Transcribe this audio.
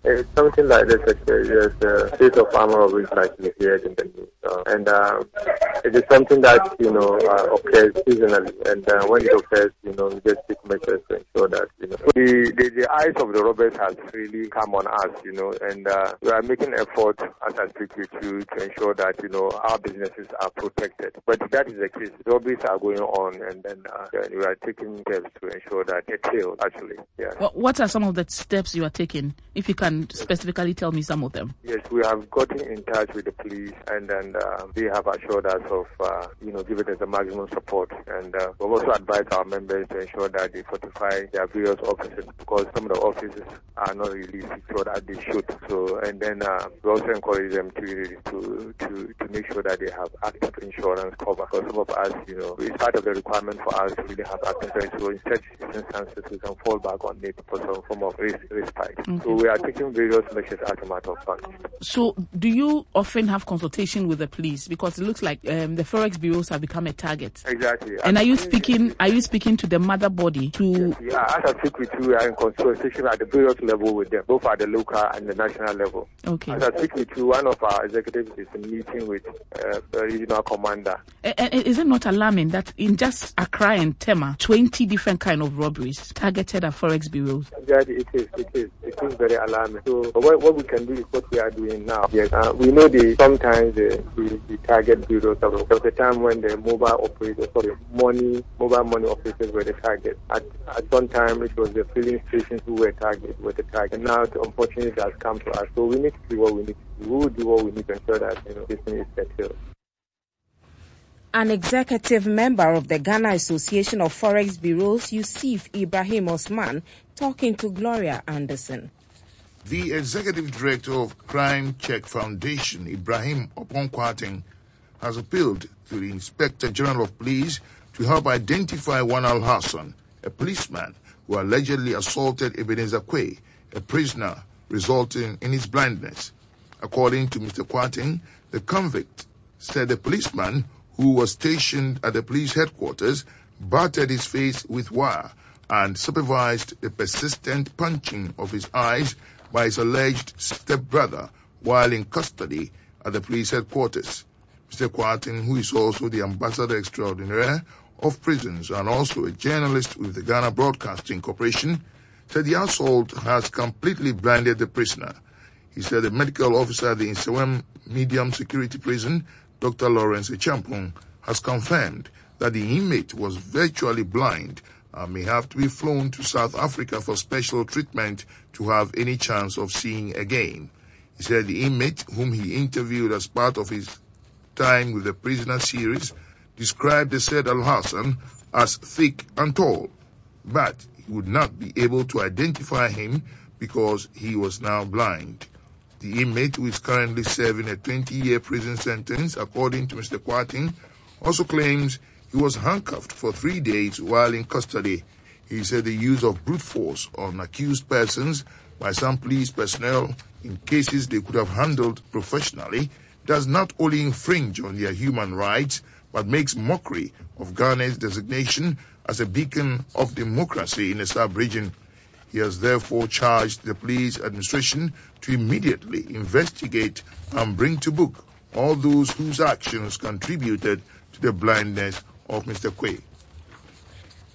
It's something like this. There's a state of armor robbery like we hear in the news. And it is something that, occurs seasonally. And when it occurs, we just take measures to ensure that, the eyes of the robbers has really come on us, and we are making effort, as I speak with you, to ensure that, our businesses are protected. But that is the case. Robberies are going on, and then we are taking steps to ensure that they fail, actually. Yeah. Well, what are some of the steps you are taking, if you can specifically tell me some of them? Yes, we have gotten in touch with the police, and then they have assured us of, giving us the maximum support. And we've also advised our members to ensure that they fortify their various offices, because some of the offices are not really secure as they should. So, and then we also encourage them to make sure that they have active insurance cover. Because some of us, it's part of the requirement for us to really have active insurance. So in such instances, we can fall back on it for some form of respite. Okay. So we are taking various measures as a matter of fact. So do you often have consultation with the police? Because it looks like the Forex bureaus have become a target. Exactly. And are you speaking to the mother body to? Yeah, as I speak with you, we are in consultation at the various level with them, both at the local and the national level. Okay. As I speak with you, one of our executives is in meeting with a regional commander. And is it not alarming that in just Accra and Tema, 20 different kind of robberies targeted at Forex bureaus? Exactly, it is very alarming. So what we can do is what we are doing now. Yes, we know sometimes the target bureaus. There was a time when the mobile money operators were the target. At one time, it was the filling stations who were the target. Now, unfortunately, it has come to us. So we need to do what we need to do. We will do what we need to ensure that this thing is settled. An executive member of the Ghana Association of Forex Bureaus, Yusuf Ibrahim Osman, talking to Gloria Anderson. The executive director of Crime Check Foundation, Ibrahim Oponkwating, has appealed to the Inspector General of Police to help identify Wanal Hassan, a policeman who allegedly assaulted Ebenezer Quay, a prisoner, resulting in his blindness. According to Mr. Kwating, the convict said the policeman, who was stationed at the police headquarters, battered his face with wire and supervised the persistent punching of his eyes by his alleged stepbrother while in custody at the police headquarters. Mr. Kwating, who is also the Ambassador Extraordinaire of Prisons and also a journalist with the Ghana Broadcasting Corporation, said the assault has completely blinded the prisoner. He said the medical officer at the Nsewem Medium Security Prison, Dr. Lawrence Echampong, has confirmed that the inmate was virtually blind and may have to be flown to South Africa for special treatment to have any chance of seeing again. He said the inmate, whom he interviewed as part of his time with the prisoner series, described the said Al-Hassan as thick and tall, but he would not be able to identify him because he was now blind. The inmate, who is currently serving a 20-year prison sentence, according to Mr. Kwating, also claims he was handcuffed for 3 days while in custody. He said the use of brute force on accused persons by some police personnel in cases they could have handled professionally does not only infringe on their human rights, but makes mockery of Ghana's designation as a beacon of democracy in the sub-region. He has therefore charged the police administration to immediately investigate and bring to book all those whose actions contributed to the blindness of Mr. Quay.